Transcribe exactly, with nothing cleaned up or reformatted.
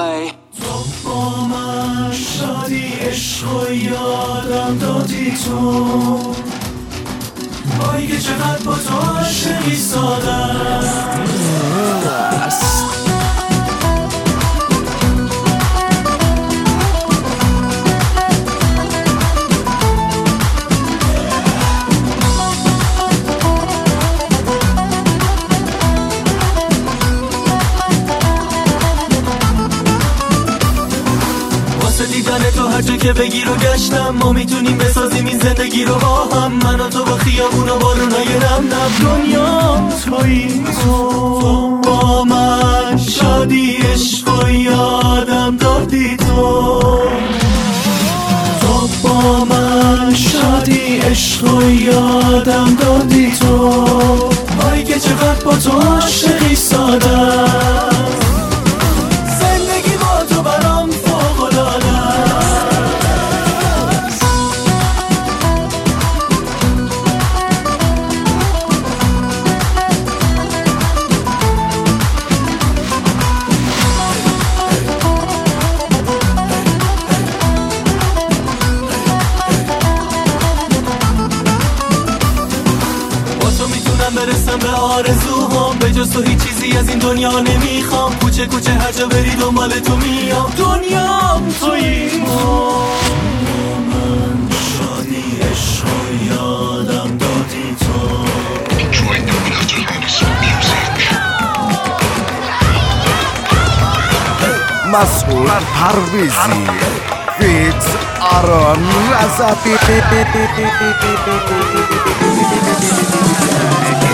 play. تو با من شادی عشق و یادم دادی تو، وای که چقدر با تو عاشقی ساده است. دیدن تو هر جا که بگیر و گشتم، ما میتونیم بسازیم این زندگی رو با هم. من و تو با خیابون و بارونای نم نم، دنیا تویی تو. تو با من شادی عشق و یادم دادی تو، تو با من شادی عشق و یادم دادی تو، وای که چقدر با تو عاشقی ساده. برسم به آرزوهام، به جز تو هیچ چیزی از این دنیا نمیخوام. کوچه کوچه هر جا بری دنبال تو میام، دنیام تویی تو. من شادی عشق و یادم دادی تو. مسئول پرویزی فیت آران رزقی.